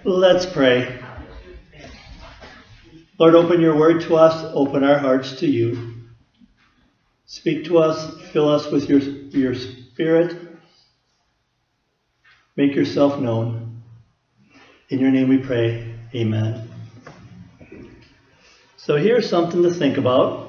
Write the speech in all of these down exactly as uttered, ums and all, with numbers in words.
Let's pray. Lord, open your word to us, open our hearts to you. Speak to us, fill us with your, your spirit. Make yourself known. In your name we pray, amen. So here's something to think about.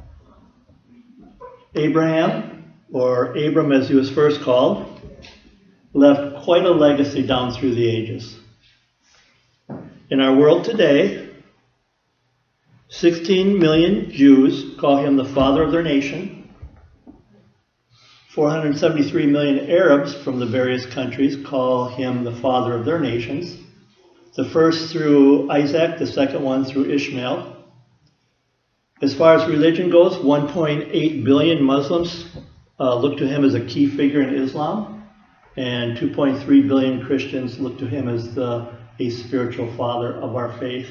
Abraham, or Abram as he was first called, left quite a legacy down through the ages. In our world today, sixteen million Jews call him the father of their nation. four hundred seventy-three million Arabs from the various countries call him the father of their nations. The first through Isaac, the second one through Ishmael. As far as religion goes, one point eight billion Muslims uh, look to him as a key figure in Islam, and two point three billion Christians look to him as the, a spiritual father of our faith.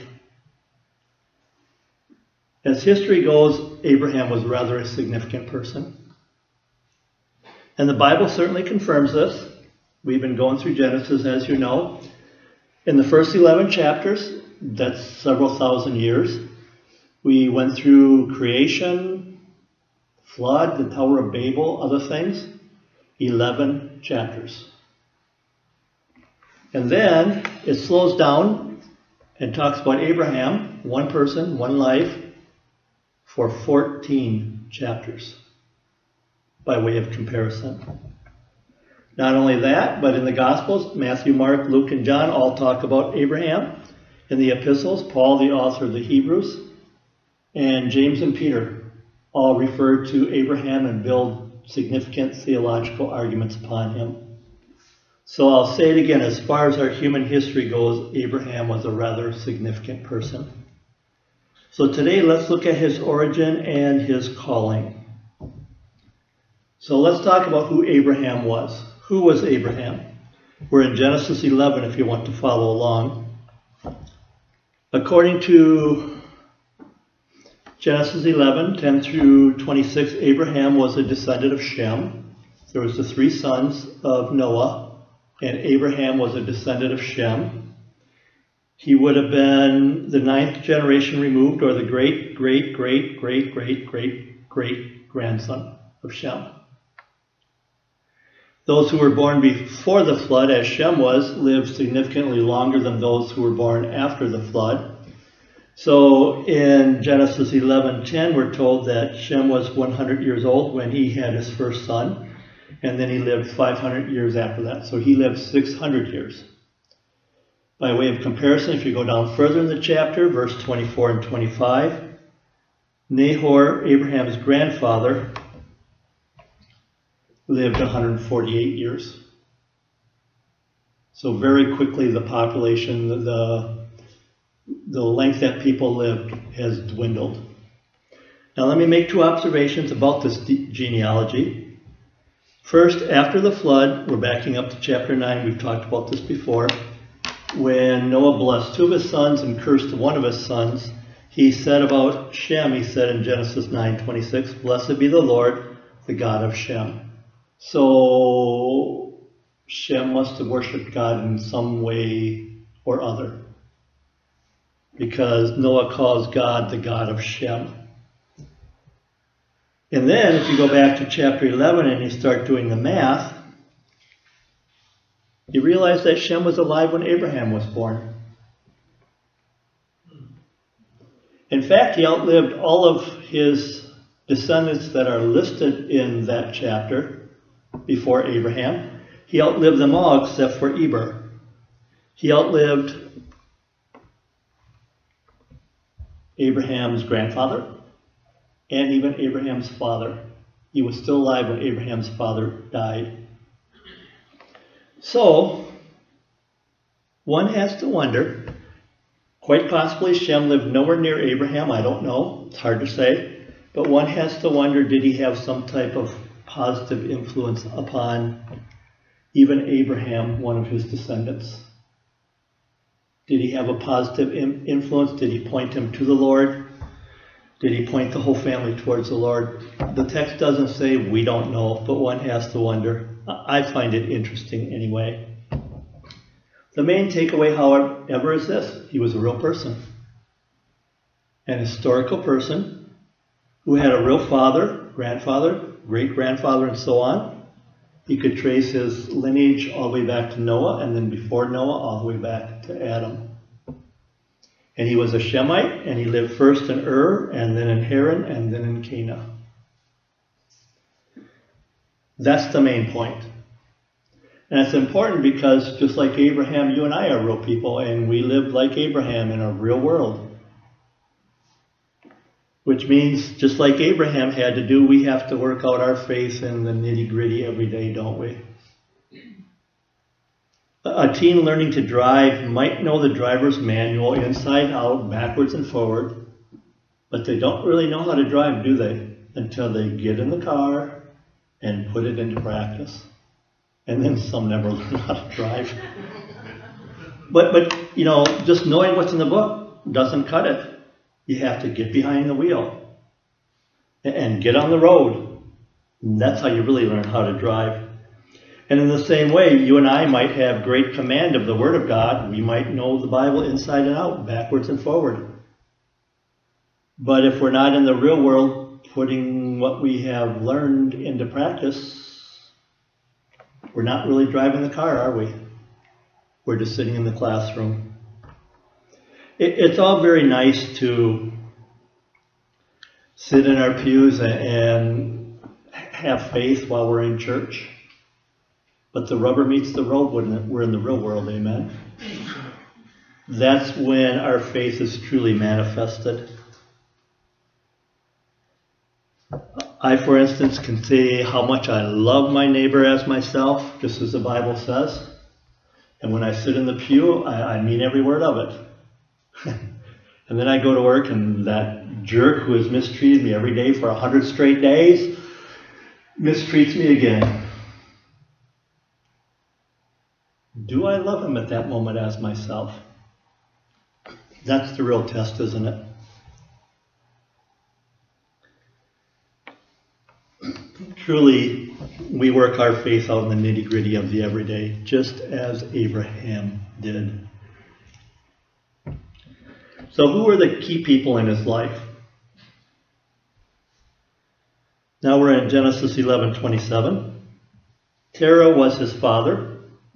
As history goes, Abraham was rather a significant person. And the Bible certainly confirms this. We've been going through Genesis, as you know. In the first eleven chapters, that's several thousand years, we went through creation, flood, the Tower of Babel, other things. eleven chapters. And then it slows down and talks about Abraham, one person, one life, for fourteen chapters, by way of comparison. Not only that, but in the Gospels, Matthew, Mark, Luke, and John all talk about Abraham. In the epistles, Paul, the author of the Hebrews, and James and Peter all refer to Abraham and build significant theological arguments upon him. So I'll say it again, as far as our human history goes, Abraham was a rather significant person. So today let's look at his origin and his calling. So let's talk about who Abraham was. Who was Abraham? We're in Genesis eleven if you want to follow along. According to Genesis eleven, ten through twenty-six, Abraham was a descendant of Shem. There was the three sons of Noah, and Abraham was a descendant of Shem. He would have been the ninth generation removed, or the great, great, great, great, great, great, great grandson of Shem. Those who were born before the flood, as Shem was, lived significantly longer than those who were born after the flood. So in Genesis eleven ten, we're told that Shem was one hundred years old when he had his first son, and then he lived five hundred years after that. So he lived six hundred years. By way of comparison, if you go down further in the chapter, verse twenty-four and twenty-five, Nahor, Abraham's grandfather, lived one hundred forty-eight years. So very quickly the population, the, the length that people lived has dwindled. Now let me make two observations about this genealogy. First, after the flood, we're backing up to chapter nine, we've talked about this before. When Noah blessed two of his sons and cursed one of his sons, he said about Shem, he said in Genesis nine twenty-six, "Blessed be the Lord, the God of Shem." So Shem must have worshipped God in some way or other, because Noah calls God the God of Shem. And then if you go back to chapter eleven and you start doing the math, you realize that Shem was alive when Abraham was born. In fact, he outlived all of his descendants that are listed in that chapter before Abraham. He outlived them all except for Eber. He outlived Abraham's grandfather and even Abraham's father. He was still alive when Abraham's father died. So, one has to wonder, quite possibly Shem lived nowhere near Abraham, I don't know, it's hard to say, but one has to wonder, did he have some type of positive influence upon even Abraham, one of his descendants? Did he have a positive influence? Did he point him to the Lord? Did he point the whole family towards the Lord? The text doesn't say, we don't know, but one has to wonder. I find it interesting anyway. The main takeaway, however, is this. He was a real person. An historical person who had a real father, grandfather, great-grandfather, and so on. He could trace his lineage all the way back to Noah, and then before Noah, all the way back to Adam. And he was a Shemite, and he lived first in Ur, and then in Haran, and then in Canaan. That's the main point. And it's important because just like Abraham, you and I are real people, and we live like Abraham in a real world. Which means, just like Abraham had to do, we have to work out our faith in the nitty-gritty every day, don't we? A teen learning to drive might know the driver's manual inside out, backwards and forward, but they don't really know how to drive, do they? Until they get in the car and put it into practice. And then some never learn how to drive. But, but you know, just knowing what's in the book doesn't cut it. You have to get behind the wheel and get on the road. And that's how you really learn how to drive. And in the same way, you and I might have great command of the Word of God. We might know the Bible inside and out, backwards and forward. But if we're not in the real world putting what we have learned into practice, we're not really driving the car, are we? We're just sitting in the classroom. It, it's all very nice to sit in our pews and have faith while we're in church. But the rubber meets the road when we're in the real world, amen? That's when our faith is truly manifested. I, for instance, can say how much I love my neighbor as myself, just as the Bible says. And when I sit in the pew, I, I mean every word of it. And then I go to work, and that jerk who has mistreated me every day for a hundred straight days mistreats me again. Do I love him at that moment as myself? That's the real test, isn't it? Truly, we work our faith out in the nitty-gritty of the everyday, just as Abraham did. So who were the key people in his life? Now we're in Genesis eleven twenty-seven. Terah was his father.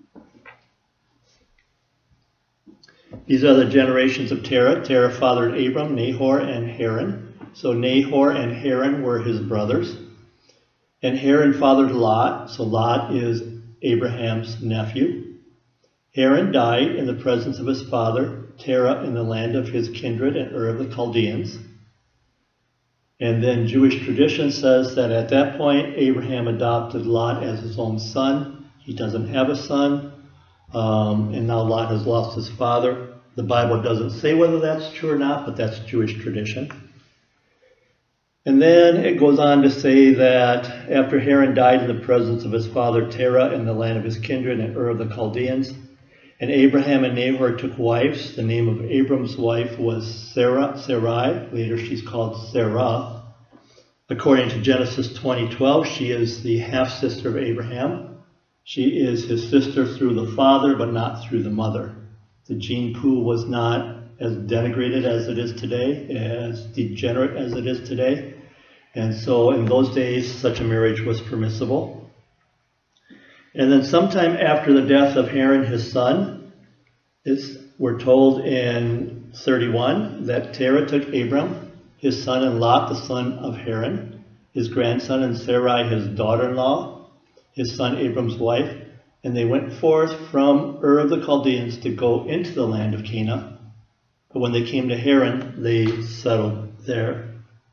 These are the generations of Terah. Terah fathered Abram, Nahor, and Haran. So Nahor and Haran were his brothers. And Haran fathered Lot. So Lot is Abraham's nephew. Haran died in the presence of his father, Terah, in the land of his kindred and Ur of the Chaldeans. And then Jewish tradition says that at that point, Abraham adopted Lot as his own son. He doesn't have a son. Um, and now Lot has lost his father. The Bible doesn't say whether that's true or not, but that's Jewish tradition. And then it goes on to say that after Haran died in the presence of his father Terah in the land of his kindred and Ur of the Chaldeans, and Abraham and Nahor took wives. The name of Abram's wife was Sarah, Sarai. Later she's called Sarah. According to Genesis twenty twelve, she is the half-sister of Abraham. She is his sister through the father, but not through the mother. The gene pool was not as denigrated as it is today, as degenerate as it is today. And so in those days, such a marriage was permissible. And then sometime after the death of Haran, his son, it's, we're told in thirty-one that Terah took Abram, his son, and Lot, the son of Haran, his grandson, and Sarai, his daughter-in-law, his son Abram's wife, and they went forth from Ur of the Chaldeans to go into the land of Canaan. But when they came to Haran, they settled there.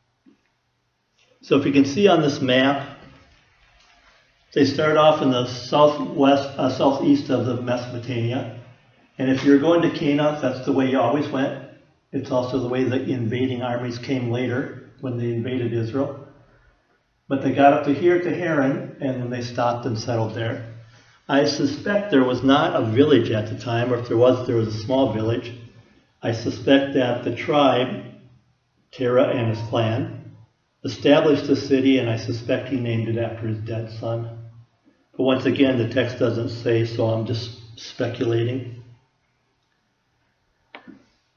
So if you can see on this map, they start off in the southwest, uh, southeast of the Mesopotamia. And if you're going to Canaan, that's the way you always went. It's also the way the invading armies came later when they invaded Israel. But they got up to here to Haran, and then they stopped and settled there. I suspect there was not a village at the time, or if there was, there was a small village. I suspect that the tribe, Terah and his clan, established the city, and I suspect he named it after his dead son. But once again, the text doesn't say, so I'm just speculating.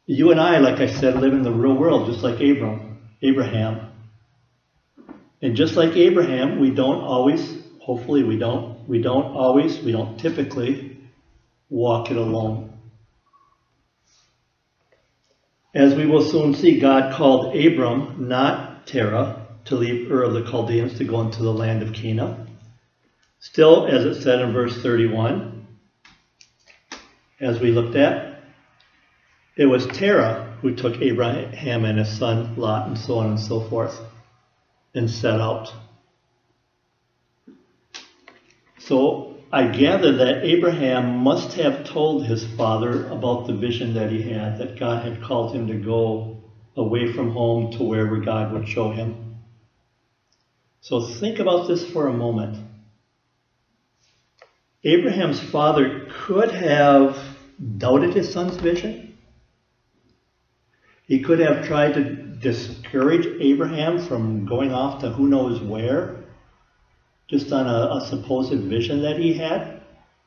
You and I, like I said, live in the real world, just like Abram, Abraham. And just like Abraham, we don't always, hopefully we don't, we don't always, we don't typically walk it alone. As we will soon see, God called Abram, not Terah, to leave Ur of the Chaldeans to go into the land of Canaan. Still, as it said in verse thirty-one, as we looked at, it was Terah who took Abraham and his son Lot and so on and so forth and set out. So I gather that Abraham must have told his father about the vision that he had, that God had called him to go away from home to wherever God would show him. So think about this for a moment. Abraham's father could have doubted his son's vision. He could have tried to discourage Abraham from going off to who knows where, just on a, a supposed vision that he had.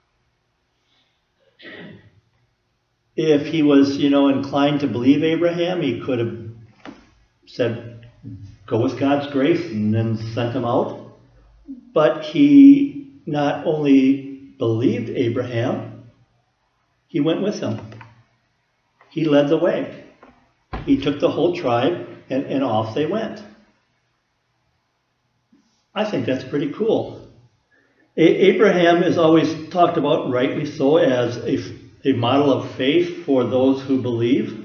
If he was, you know, inclined to believe Abraham, he could have said, go with God's grace, and then sent him out. But he not only believed Abraham, he went with him. He led the way. He took the whole tribe, and, and off they went. I think that's pretty cool. A- Abraham is always talked about, rightly so, as a, a model of faith for those who believe.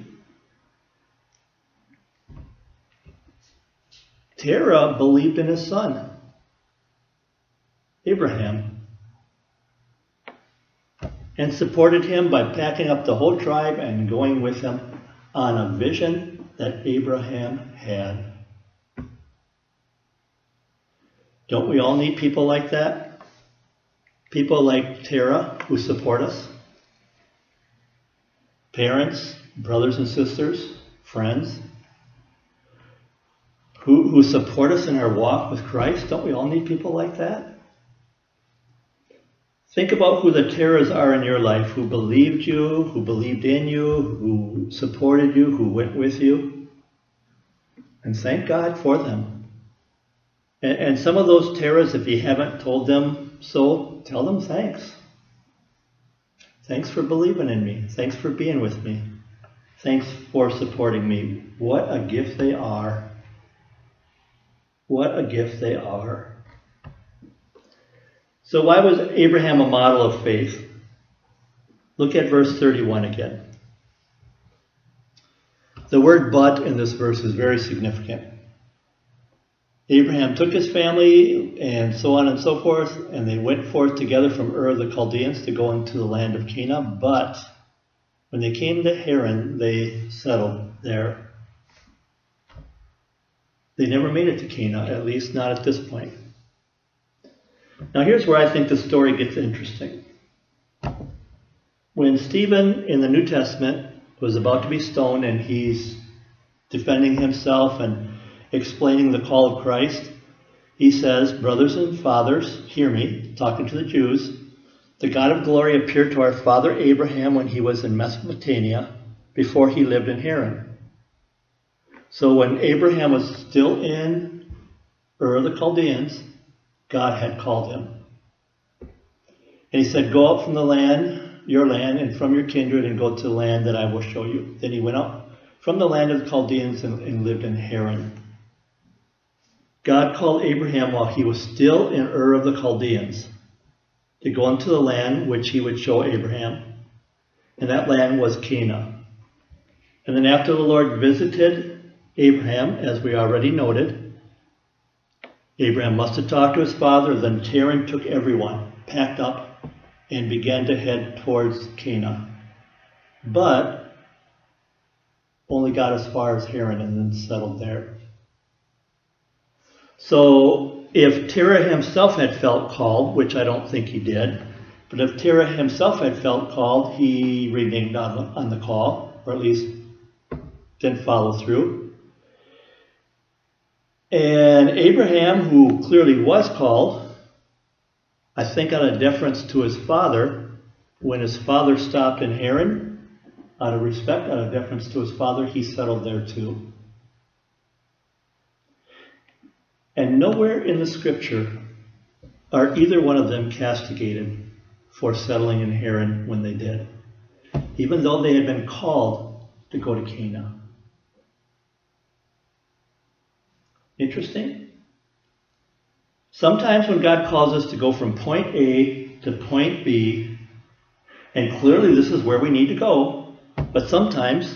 Terah believed in his son, Abraham, and supported him by packing up the whole tribe and going with him on a vision that Abraham had. Don't we all need people like that? People like Terah who support us? Parents, brothers and sisters, friends, who, who support us in our walk with Christ? Don't we all need people like that? Think about who the Terahs are in your life, who believed you, who believed in you, who supported you, who went with you. And thank God for them. And, and some of those Terahs, if you haven't told them so, tell them thanks. Thanks for believing in me. Thanks for being with me. Thanks for supporting me. What a gift they are. What a gift they are. So why was Abraham a model of faith? Look at verse thirty-one again. The word but in this verse is very significant. Abraham took his family and so on and so forth, and they went forth together from Ur of the Chaldeans to go into the land of Canaan. But when they came to Haran, they settled there. They never made it to Canaan, at least not at this point. Now here's where I think the story gets interesting. When Stephen in the New Testament was about to be stoned and he's defending himself and explaining the call of Christ, he says, brothers and fathers, hear me, talking to the Jews. The God of glory appeared to our father Abraham when he was in Mesopotamia, before he lived in Haran. So when Abraham was still in Ur of the Chaldeans, God had called him. And he said, go out from the land, your land, and from your kindred, and go to the land that I will show you. Then he went out from the land of the Chaldeans and, and lived in Haran. God called Abraham while he was still in Ur of the Chaldeans to go into the land which he would show Abraham. And that land was Canaan. And then after the Lord visited Abraham, as we already noted, Abraham must have talked to his father. Then Terah took everyone, packed up, and began to head towards Canaan. But only got as far as Haran and then settled there. So if Terah himself had felt called, which I don't think he did, but if Terah himself had felt called, he reneged on the, on the call, or at least didn't follow through. And Abraham, who clearly was called, I think out of deference to his father, when his father stopped in Haran, out of respect, out of deference to his father, he settled there too. And nowhere in the scripture are either one of them castigated for settling in Haran when they did, even though they had been called to go to Canaan. Interesting? Sometimes when God calls us to go from point A to point B, and clearly this is where we need to go, but sometimes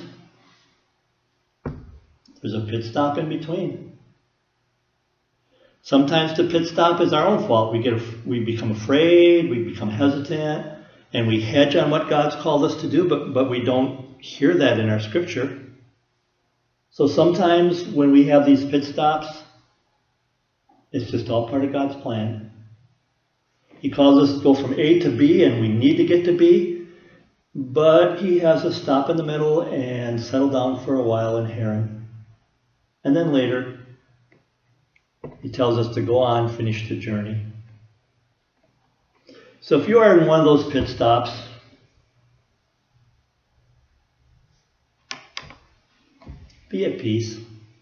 there's a pit stop in between. Sometimes the pit stop is our own fault. We get, we become afraid, we become hesitant, and we hedge on what God's called us to do, but, but we don't hear that in our scripture. So sometimes when we have these pit stops, it's just all part of God's plan. He calls us to go from A to B, and we need to get to B, but he has us stop in the middle and settle down for a while in Haran. And then later, he tells us to go on, finish the journey. So if you are in one of those pit stops, be at peace.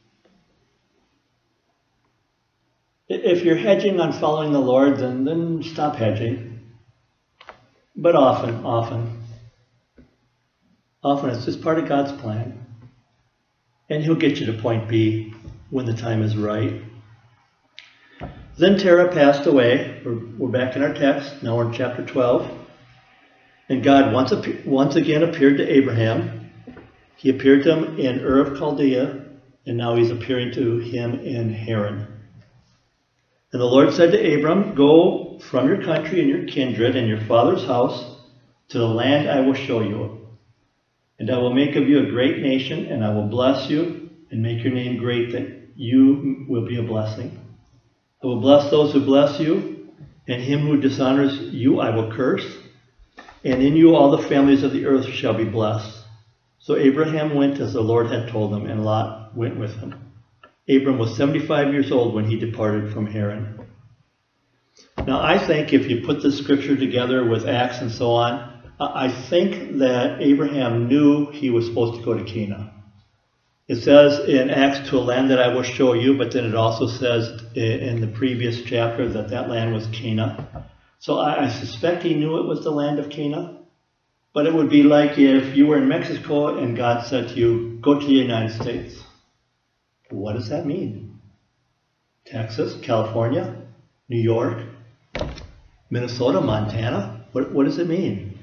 If you're hedging on following the Lord, then, then stop hedging. But often, often, often it's just part of God's plan. And he'll get you to point B when the time is right. Then Terah passed away. We're, we're back in our text. Now we're in chapter twelve. And God once, once again appeared to Abraham. He appeared to him in Ur of Chaldea, and now he's appearing to him in Haran. And the Lord said to Abram, "Go from your country and your kindred and your father's house to the land I will show you. And I will make of you a great nation, and I will bless you and make your name great, that you will be a blessing. I will bless those who bless you, and him who dishonors you I will curse. And in you all the families of the earth shall be blessed." So Abraham went as the Lord had told him, and Lot went with him. Abram was seventy-five years old when he departed from Haran. Now I think if you put this scripture together with Acts and so on, I think that Abraham knew he was supposed to go to Canaan. It says in Acts, "to a land that I will show you," but then it also says in the previous chapter that that land was Canaan. So I, I suspect he knew it was the land of Canaan. But it would be like if you were in Mexico and God said to you, "Go to the United States." What does that mean? Texas, California, New York, Minnesota, Montana? What, what does it mean?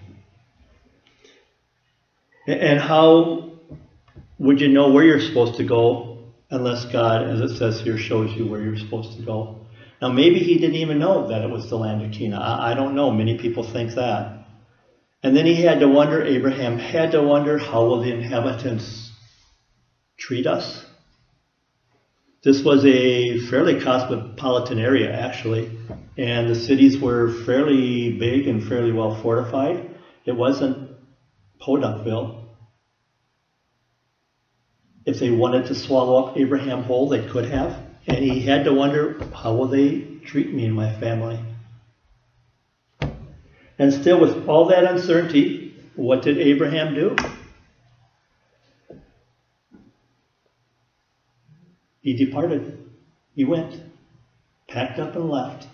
And how would you know where you're supposed to go unless God, as it says here, shows you where you're supposed to go? Now maybe he didn't even know that it was the land of Canaan. I, I don't know. Many people think that. And then he had to wonder, Abraham had to wonder, how will the inhabitants treat us? This was a fairly cosmopolitan area, actually, and the cities were fairly big and fairly well fortified. It wasn't Podukville. If they wanted to swallow up Abraham whole, they could have. And he had to wonder, how will they treat me and my family? And still, with all that uncertainty, what did Abraham do? He departed. He went, packed up and left.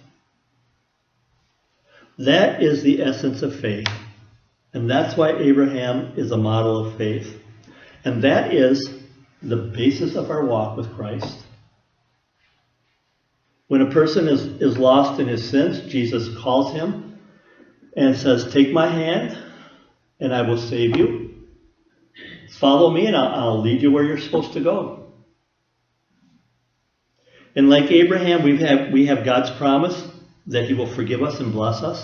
That is the essence of faith. And that's why Abraham is a model of faith. And that is the basis of our walk with Christ. When a person is, is lost in his sins, Jesus calls him and says, "Take my hand and I will save you. Follow me and I'll, I'll lead you where you're supposed to go." And like Abraham, we have, we have God's promise that he will forgive us and bless us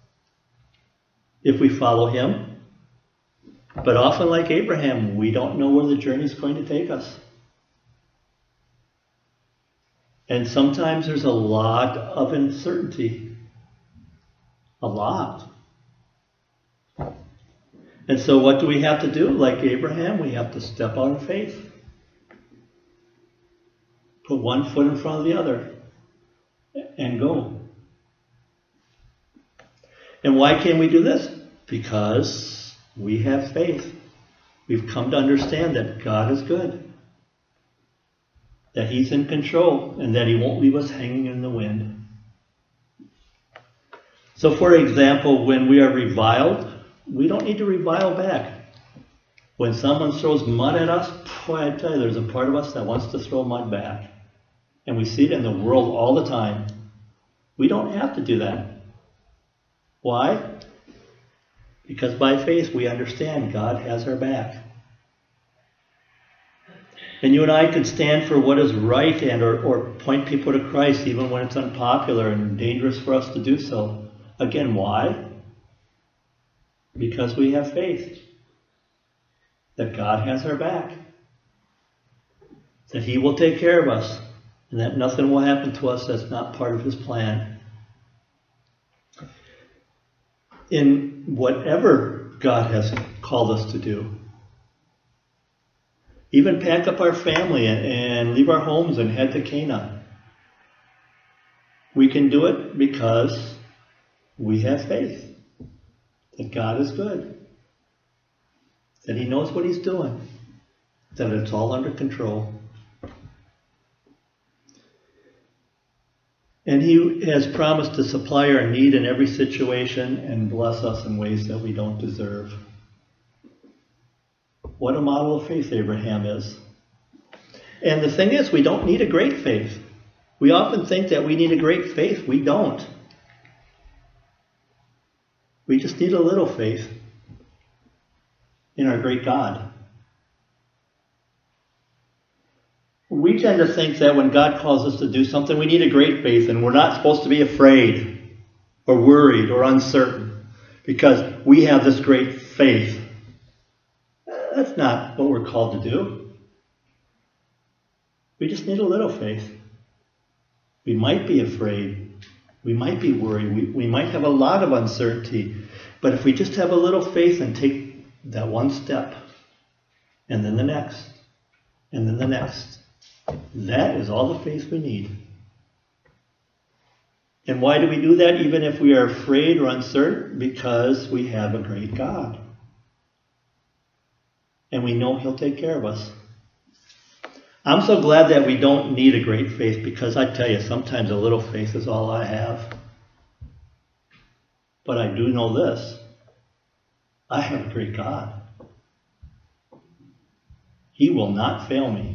if we follow him. But often, like Abraham, we don't know where the journey is going to take us. And sometimes there's a lot of uncertainty. A lot. And so what do we have to do? Like Abraham, we have to step out in faith. Put one foot in front of the other and go. And why can we do this? Because we have faith. we've come to understand that God is good, that He's in control, and that He won't leave us hanging in the wind. So for example, when we are reviled, we don't need to revile back. When someone throws mud at us, boy, I tell you, there's a part of us that wants to throw mud back. And we see it in the world all the time. We don't have to do that. Why? Because by faith we understand God has our back. And you and I can stand for what is right and or, or point people to Christ even when it's unpopular and dangerous for us to do so. Again, why? Because we have faith that God has our back, that He will take care of us, and that nothing will happen to us that's not part of His plan. In whatever God has called us to do, even pack up our family and, and leave our homes and head to Canaan, we can do it because we have faith that God is good, that He knows what He's doing, that it's all under control. And He has promised to supply our need in every situation and bless us in ways that we don't deserve. What a model of faith Abraham is. And the thing is, we don't need a great faith. We often think that we need a great faith. We don't. We just need a little faith in our great God. We tend to think that when God calls us to do something, we need a great faith, and we're not supposed to be afraid or worried or uncertain because we have this great faith. That's not what we're called to do. We just need a little faith. We might be afraid. We might be worried. We, we might have a lot of uncertainty. But if we just have a little faith and take that one step, and then the next, and then the next, that is all the faith we need. And why do we do that even if we are afraid or uncertain? Because we have a great God. And we know He'll take care of us. I'm so glad that we don't need a great faith, because I tell you, sometimes a little faith is all I have. But I do know this. I have a great God. He will not fail me.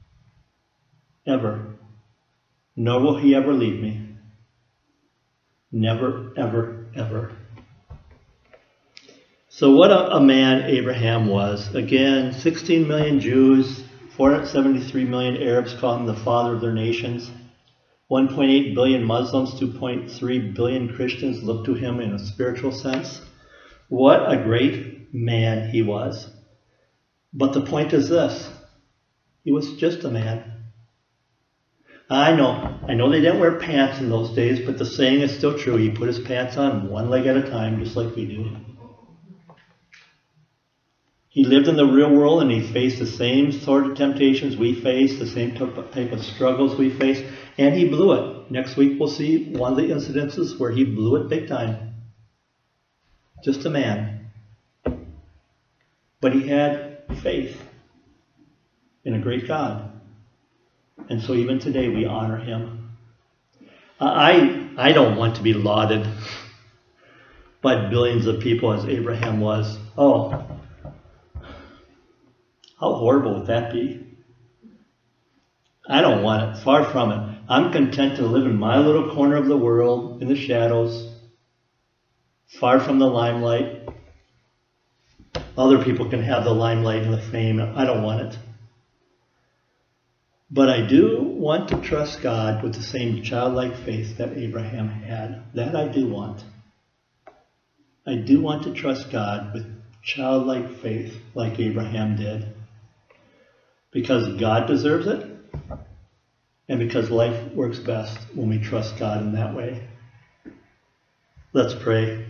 Ever. Nor will He ever leave me. Never, ever, ever. So what a, a man Abraham was. Again, sixteen million Jews, four hundred seventy-three million Arabs call him the father of their nations. one point eight billion Muslims, two point three billion Christians look to him in a spiritual sense. What a great man he was. But the point is this. He was just a man. I know, I know they didn't wear pants in those days, but the saying is still true. He put his pants on one leg at a time, just like we do. He lived in the real world, and he faced the same sort of temptations we face, the same type of struggles we face, and he blew it. Next week we'll see one of the incidences where he blew it big time. Just a man. But he had faith in a great God. And so even today we honor him. I, I don't want to be lauded by billions of people as Abraham was. Oh, how horrible would that be? I don't want it. Far from it. I'm content to live in my little corner of the world, in the shadows, far from the limelight. Other people can have the limelight and the fame. I don't want it. But I do want to trust God with the same childlike faith that Abraham had. That I do want. I do want to trust God with childlike faith like Abraham did. Because God deserves it, and because life works best when we trust God in that way. Let's pray.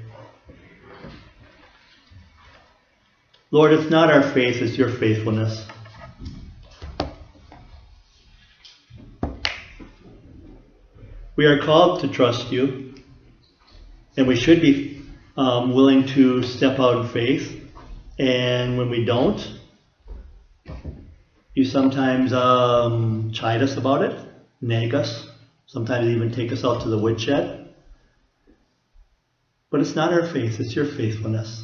Lord, it's not our faith, it's your faithfulness. We are called to trust you, and we should be um, willing to step out in faith. And when we don't, You sometimes um, chide us about it, nag us, sometimes even take us out to the woodshed. But it's not our faith, it's your faithfulness.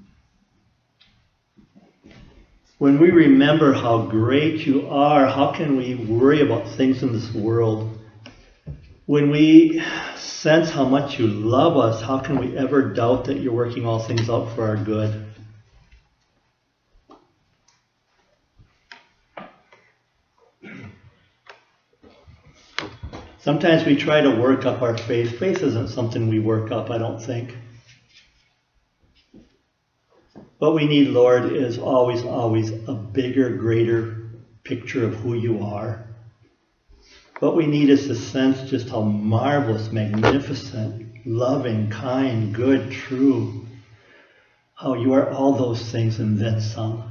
When we remember how great you are, how can we worry about things in this world? When we sense how much you love us, how can we ever doubt that you're working all things out for our good? Sometimes we try to work up our faith. Faith isn't something we work up, I don't think. What we need, Lord, is always, always a bigger, greater picture of who you are. What we need is to sense just how marvelous, magnificent, loving, kind, good, true, how you are all those things and then some.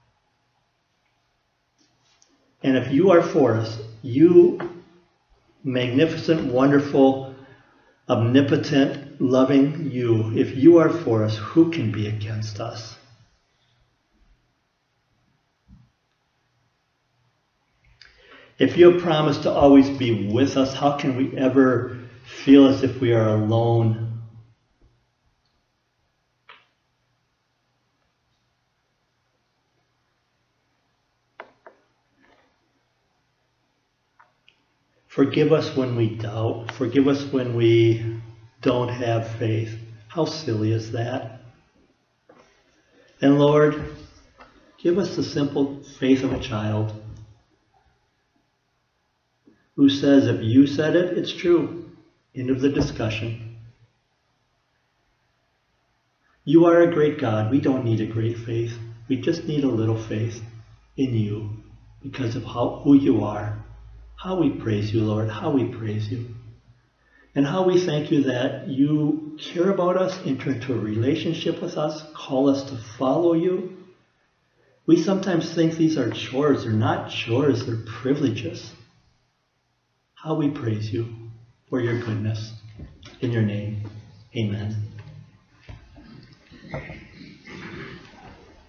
And if you are for us, you magnificent, wonderful, omnipotent, loving you, if you are for us, who can be against us? If you have promised to always be with us, how can we ever feel as if we are alone? Forgive us when we doubt. Forgive us when we don't have faith. How silly is that? And Lord, give us the simple faith of a child who says, if you said it, it's true. End of the discussion. You are a great God. We don't need a great faith. We just need a little faith in you because of how, who you are. How we praise you, Lord, how we praise you. And how we thank you that you care about us, enter into a relationship with us, call us to follow you. We sometimes think these are chores. They're not chores, they're privileges. How we praise you for your goodness. In your name, amen.